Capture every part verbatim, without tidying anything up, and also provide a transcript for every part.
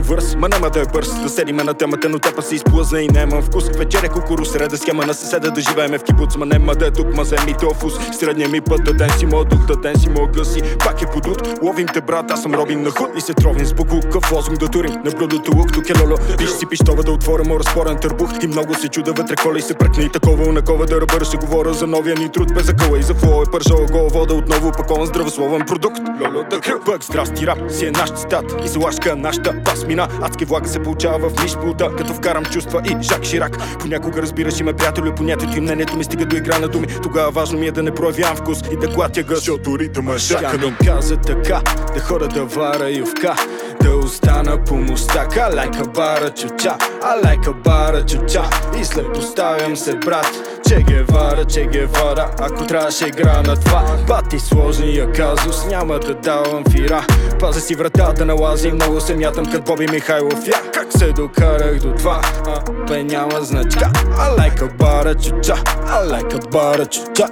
върс, ма няма да е бърз. Да седиме на темата, но тепа се изплъзна и нямам вкус. Вечеря кукуру, среда схема на съседа, да живееме в кибуц, ма нема да е тук, ма вземи тофус. Средния ми път, да ден си моят дух, да ден си моят гъси. Пак е подут, ловим те брат, аз съм Робин на худ. И се тровим с буклука, в лозунг да турим. На блюдото лук, тук е лоло. Пиш си пищова да отворя моя разпорен търбух. И много се чуда вътре кола и се пръкне и такова унакова да ръбър. Ще говоря за новия ни труд, без закъла и за флоу е пържала гола вода, отново опакован здравословен продукт. Лоло да кръв, пък здрасти рап, си е наш цитат. И залашка нашата пасмина, адски влага се получава в мишплута, като вкарам чувства и Жак Ширак. Понякога разбираш и ме приятели, понятието и мнението ми стига до игра на думи. Тогава важно ми е да не проявявам вкус и да клатя гъс, защото ритъма е шака. Тя ми каза така, да хода да вара ювка, да остана по мустака. I like a бара чуча, I like a бара чуча. И след поставям се брат, Че Гевара, Че Гевара, ако трябваше игра на това. Бати сложния казус, няма да давам фира. Пазя си вратата на лази, много се мятам като Боби Михайлов. Я как се докарах до това, а, бе няма значка. I like a бара чуча, I like a бара чуча.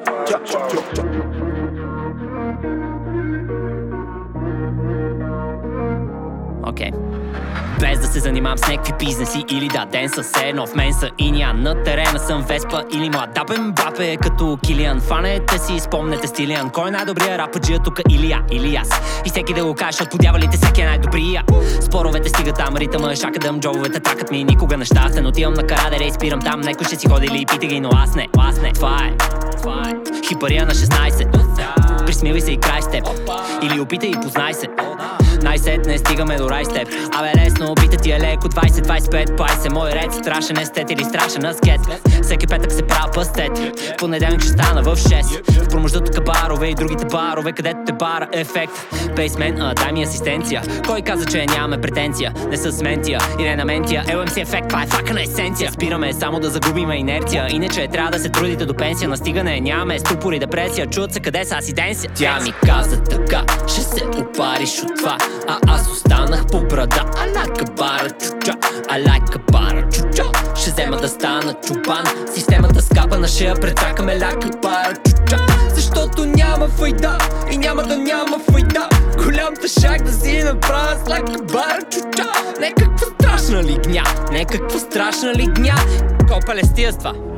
Окей okay. Без да се занимавам с някакви бизнеси или да ден със едно в мен са иния. На терена съм Веспа или младапен бапе като Килиан. Фанете си, спомнете Стилиан. Кой е най-добрият рападжия тука? Илия или аз? И всеки да го каже, защото подявалите всеки е най-добрия. Споровете стигат там, ритъма шакадъм, джобовете тракат ми никога нещастен. Отивам на карадере и спирам там, некой ще си ходи или пита ги, но аз не, аз не. Това е, това е хипария на шестнайсет. Присмивай се и край с теб, или опитай и познай се. Най-сетне стигаме до рай с теб. Абе лесно, опита ти е леко, двайсет двайсет и пет пай се мой ред. Страшен естет или страшен аскет. Всеки петък се правя пъстет. В понеделник ще стана в шест. В промеждутъка барове и другите барове, където те бара ефект. Бейсмен, а, дай ми асистенция. Кой каза, че нямаме претенция? Не с ментия и не на ментия. ел ем си ефект, това е факана есенция. Спираме само да загубиме инерция. Иначе трябва да се трудите до пенсия. Настигане нямаме ступор и депресия. Чуят се къде са, аз и денся. Тя ми каза така, ще се опариш от това, а аз останах по брада. I like a бара чуча, I like a бара чуча. Ще взема да стана чубан. Системата скапана, ще я прецакаме like a бара чуча. Защото няма файда и няма да няма файда. Голям тъшак да си направя с like a бара чуча. Не каква страшна лигня, не каква страшна лигня. Колко палестия с това.